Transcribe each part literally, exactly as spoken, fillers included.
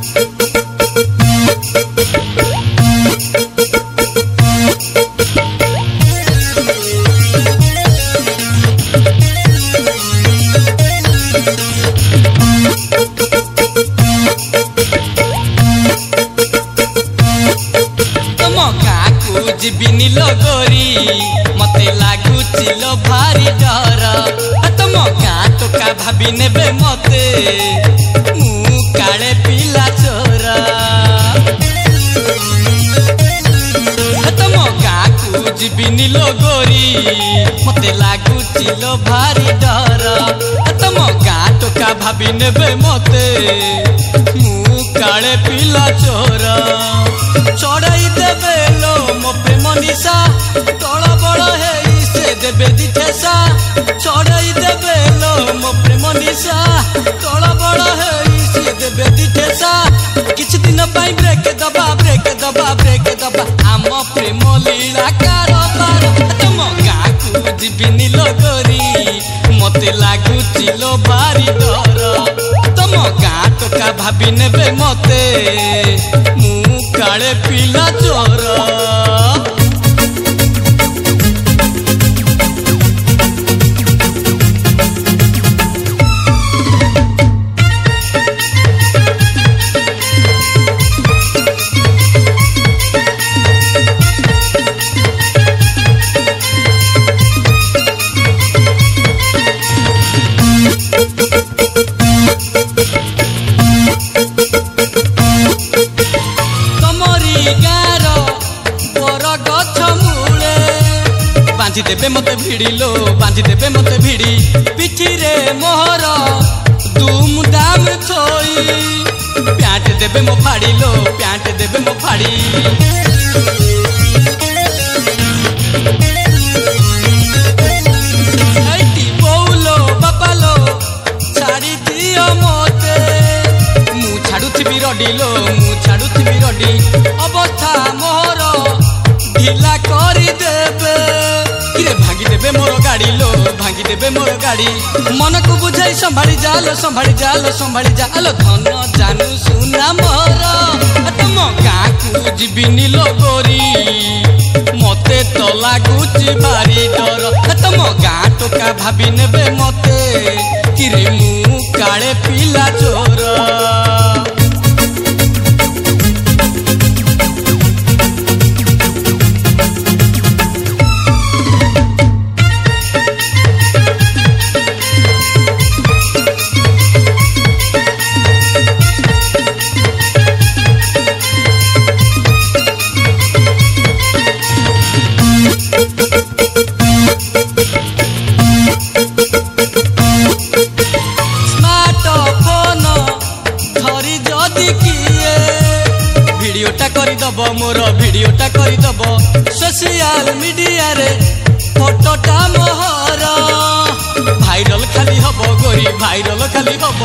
जीबिनी लगोरी मते लागुची लो भारी डर तुम गाँ तो का भाभी नेबे मते मु काले पिला चोर तुम गाँ को जीबिनी लगोरी मते लागुची लो भारी डर तुम गाँ तो का भाभी नेबे मते मु काले पिला चोर चढ़ाई देवे लो मो प्रेम निशा तल बड़ है से देवे दिठेसा चढ़ाई देवे लो मो प्रेम निशा तल बड़ है से देवे दिठेसा किछ दिन पाई ब्रेक दबा ब्रेक दबा ब्रेक दबा आम प्रेम लीला कारबार तुम गाँ को जीबिनी लगोरी मते लागुची लो भारी डर तुम गाँ तो का भाभी नेबे मते मु काले पिला चोर बांधी देबे मते भिड़ी लो बांधी देबे मते भिड़ी पिठी रे मोहर दुम दाम थोई प्यांट देबे मो फाड़ी लो प्यांट देबे मो फाड़ी ऐती बोलो बापा लो छाड़ी दियो मते मु छाड़ुथिबी रडी लो मु छाड़ुथिबी रडी अवस्था मोहर ढिला करी देबे किरे भागी देबे मोर गाड़ी लो भागी देबे मोर गाड़ी मन को बुझाई संभाली जालो संभाली जालो संभाली जालो धन जानू सुना मोर तुम गाँ को जीबिनी लगोरी मते तो लागुची भारी डर तुम गाँ तो का भाभी नेबे मते किरे मु काले पिला चोर मोर भिडियोटा करिदब सोशल मीडिया रे फोटोटा मोहर भाइरल खाली हब गोरी भाइरल खाली हब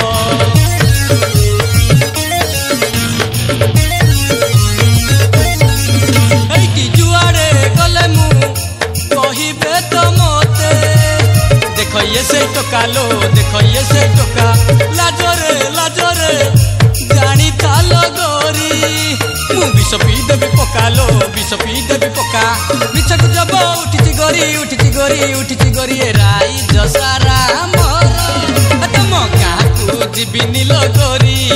एकी जुआड़े गले मु कहिबे तो मते देख ये से टोका लो देख ये से टोका लाजरे लाजरे जानी तालो गोरी मु विष पी देबी पका लो विष पी देबी पका मिछ जब उठी गोरी उठी गोरी उठी गोरी राई जसारा मोर तुम गाँ को जीबिनी लगोरी